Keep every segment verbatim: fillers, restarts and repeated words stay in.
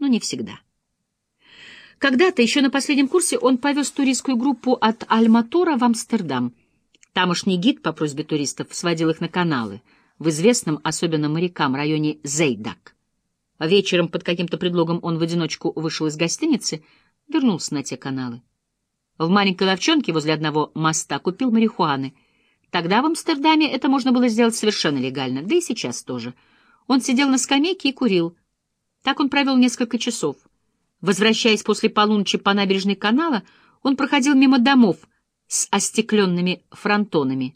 но не всегда. Когда-то, еще на последнем курсе, он повез туристскую группу от Альматора в Амстердам. Тамошний гид по просьбе туристов сводил их на каналы в известном, особенно морякам, районе Зейдак. Вечером под каким-то предлогом он в одиночку вышел из гостиницы, вернулся на те каналы. В маленькой лавчонке возле одного моста купил марихуаны. Тогда в Амстердаме это можно было сделать совершенно легально, да и сейчас тоже. Он сидел на скамейке и курил. Так он провел несколько часов. Возвращаясь после полуночи по набережной канала, он проходил мимо домов с остекленными фронтонами.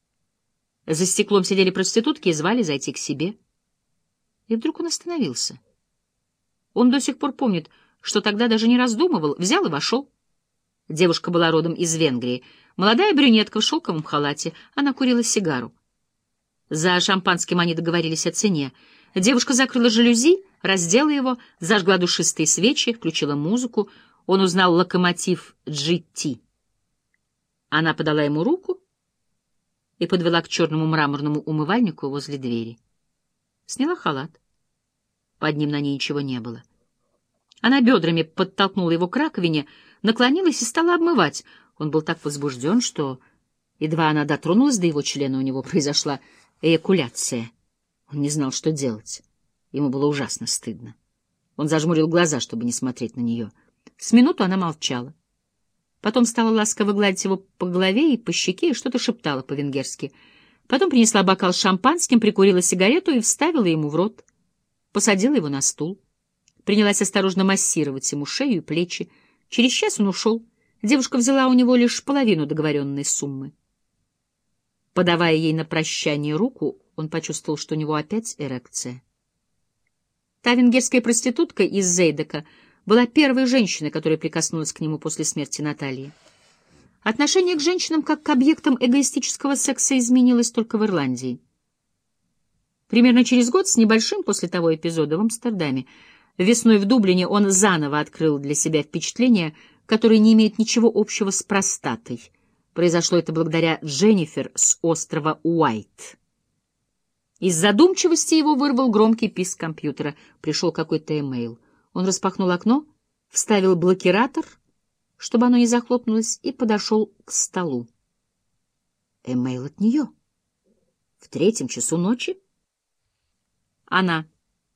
За стеклом сидели проститутки и звали зайти к себе. И вдруг он остановился. Он до сих пор помнит, что тогда даже не раздумывал, взял и вошел. Девушка была родом из Венгрии, молодая брюнетка в шелковом халате, она курила сигару. За шампанским они договорились о цене. Девушка закрыла жалюзи, раздела его, зажгла душистые свечи, включила музыку. Он узнал локомотив джи ти. Она подала ему руку и подвела к черному мраморному умывальнику возле двери. Сняла халат. Под ним на ней ничего не было. Она бедрами подтолкнула его к раковине, наклонилась и стала обмывать. Он был так возбужден, что, едва она дотронулась до его члена, у него произошла эякуляция. Он не знал, что делать. Ему было ужасно стыдно. Он зажмурил глаза, чтобы не смотреть на нее. С минуту она молчала. Потом стала ласково гладить его по голове и по щеке и что-то шептала по-венгерски. Потом принесла бокал с шампанским, прикурила сигарету и вставила ему в рот. Посадила его на стул. Принялась осторожно массировать ему шею и плечи. Через час он ушел. Девушка взяла у него лишь половину договоренной суммы. Подавая ей на прощание руку, он почувствовал, что у него опять эрекция. Та венгерская проститутка из Зейдека была первой женщиной, которая прикоснулась к нему после смерти Натальи. Отношение к женщинам как к объектам эгоистического секса изменилось только в Ирландии. Примерно через год с небольшим после того эпизода в Амстердаме весной в Дублине он заново открыл для себя впечатление, которое не имеет ничего общего с простатой. Произошло это благодаря Дженнифер с острова Уайт. Из задумчивости его вырвал громкий писк компьютера. Пришел какой-то имейл. Он распахнул окно, вставил блокиратор, чтобы оно не захлопнулось, и подошел к столу. Имейл от нее. В третьем часу ночи? Она.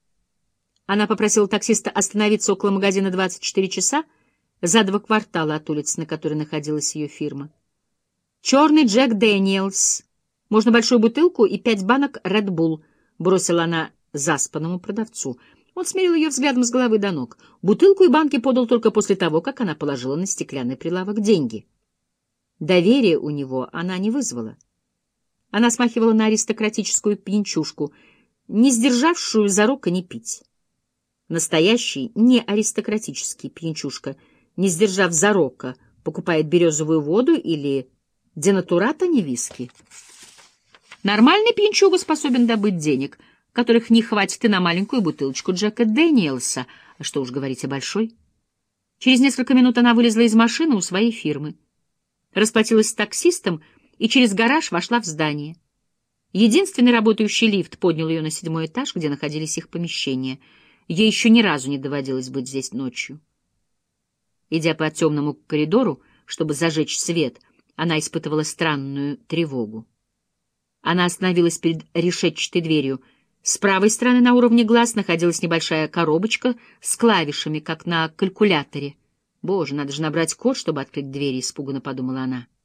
Она попросила таксиста остановиться около магазина двадцать четыре часа за два квартала от улицы, на которой находилась ее фирма. «Черный Джек Дэниелс. Можно большую бутылку и пять банок Red Bull», — бросила она заспанному продавцу. Он смерил ее взглядом с головы до ног. Бутылку и банки подал только после того, как она положила на стеклянный прилавок деньги. Доверия у него она не вызвала. Она смахивала на аристократическую пьянчушку, не сдержавшую зарока не пить. Настоящий, не аристократический пьянчушка, не сдержав зарока, покупает березовую воду или денатурат, а не виски. Нормальный пьянчуга способен добыть денег, которых не хватит и на маленькую бутылочку Джека Дэниелса, а что уж говорить о большой. Через несколько минут она вылезла из машины у своей фирмы, расплатилась с таксистом и через гараж вошла в здание. Единственный работающий лифт поднял ее на седьмой этаж, где находились их помещения. Ей еще ни разу не доводилось быть здесь ночью. Идя по темному коридору, чтобы зажечь свет, она испытывала странную тревогу. Она остановилась перед решетчатой дверью. С правой стороны на уровне глаз находилась небольшая коробочка с клавишами, как на калькуляторе. «Боже, надо же набрать код, чтобы открыть дверь», — испуганно подумала она.